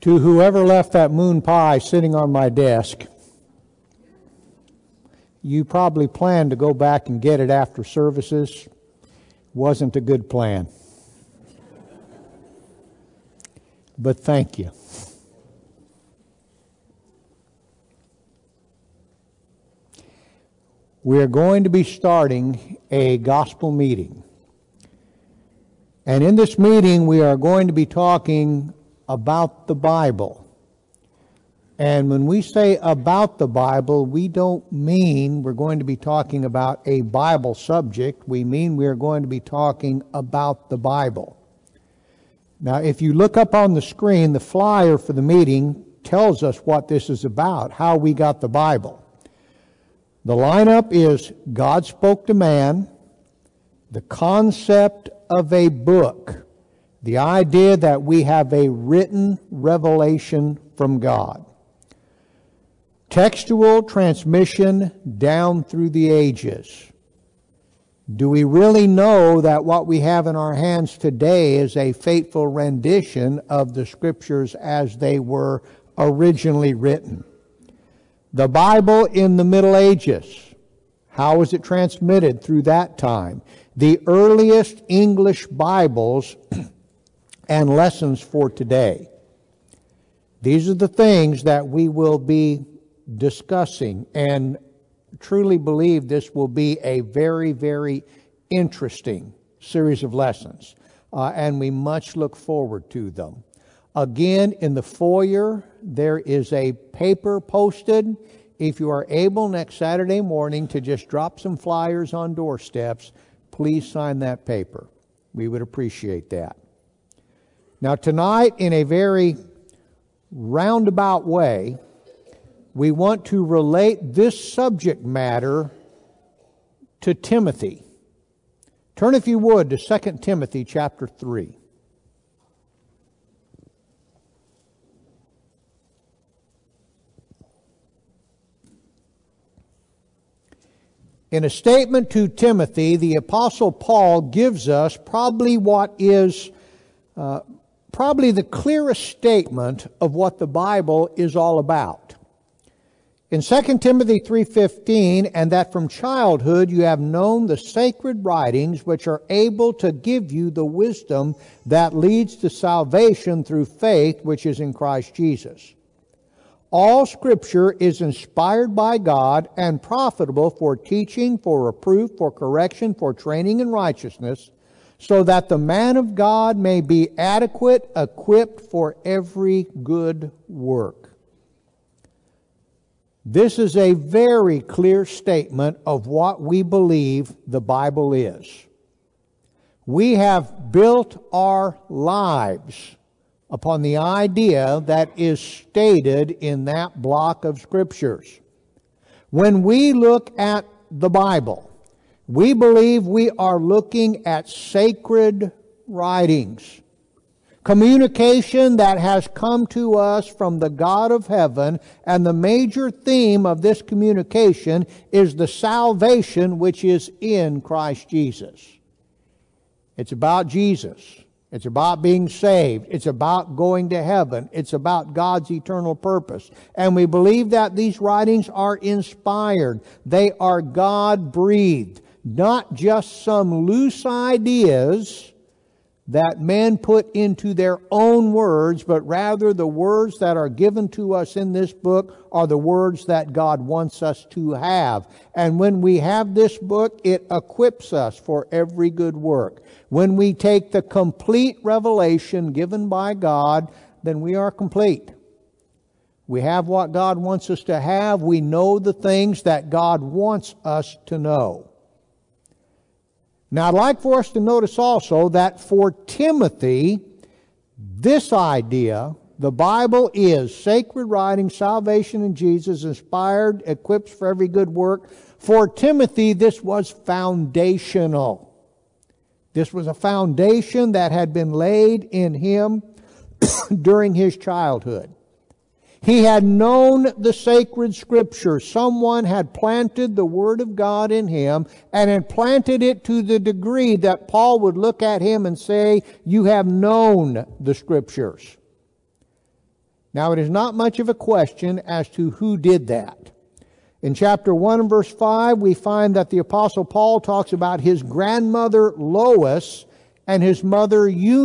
To whoever left that moon pie sitting on my desk, you probably planned to go back and get it after services. Wasn't a good plan. But thank you. We're going to be starting a gospel meeting. And in this meeting, we are going to be talking about the Bible. And when we say about the Bible, we don't mean we're going to be talking about a Bible subject. We mean we're going to be talking about the Bible. Now, if you look up on the screen, the flyer for the meeting tells us what this is about, how we got the Bible. The lineup is God spoke to man, the concept of a book, the idea that we have a written revelation from God. Textual transmission down through the ages. Do we really know that what we have in our hands today is a faithful rendition of the Scriptures as they were originally written? The Bible in the Middle Ages. How was it transmitted through that time? The earliest English Bibles and lessons for today. These are the things that we will be discussing, and truly believe this will be a very, very interesting series of lessons, and we much look forward to them. Again, in the foyer, there is a paper posted. If you are able next Saturday morning to just drop some flyers on doorsteps, please sign that paper. We would appreciate that. Now tonight, in a very roundabout way, we want to relate this subject matter to Timothy. Turn, if you would, to 2 Timothy chapter 3. In a statement to Timothy, the Apostle Paul gives us probably what is probably the clearest statement of what the Bible is all about. In 2 Timothy 3:15, and that from childhood you have known the sacred writings which are able to give you the wisdom that leads to salvation through faith which is in Christ Jesus. All Scripture is inspired by God and profitable for teaching, for reproof, for correction, for training in righteousness, so that the man of God may be adequate, equipped for every good work. This is a very clear statement of what we believe the Bible is. We have built our lives upon the idea that is stated in that block of Scriptures. When we look at the Bible, we believe we are looking at sacred writings. Communication that has come to us from the God of heaven, and the major theme of this communication is the salvation which is in Christ Jesus. It's about Jesus. It's about being saved. It's about going to heaven. It's about God's eternal purpose. And we believe that these writings are inspired. They are God-breathed, not just some loose ideas that men put into their own words, but rather the words that are given to us in this book are the words that God wants us to have. And when we have this book, it equips us for every good work. When we take the complete revelation given by God, then we are complete. We have what God wants us to have. We know the things that God wants us to know. Now, I'd like for us to notice also that for Timothy, this idea, the Bible is sacred writing, salvation in Jesus, inspired, equipped for every good work. For Timothy, this was foundational. This was a foundation that had been laid in him during his childhood. He had known the sacred Scripture. Someone had planted the Word of God in him and had planted it to the degree that Paul would look at him and say, "You have known the Scriptures." Now, it is not much of a question as to who did that. In chapter 1 and verse 5, we find that the Apostle Paul talks about his grandmother Lois and his mother Eunice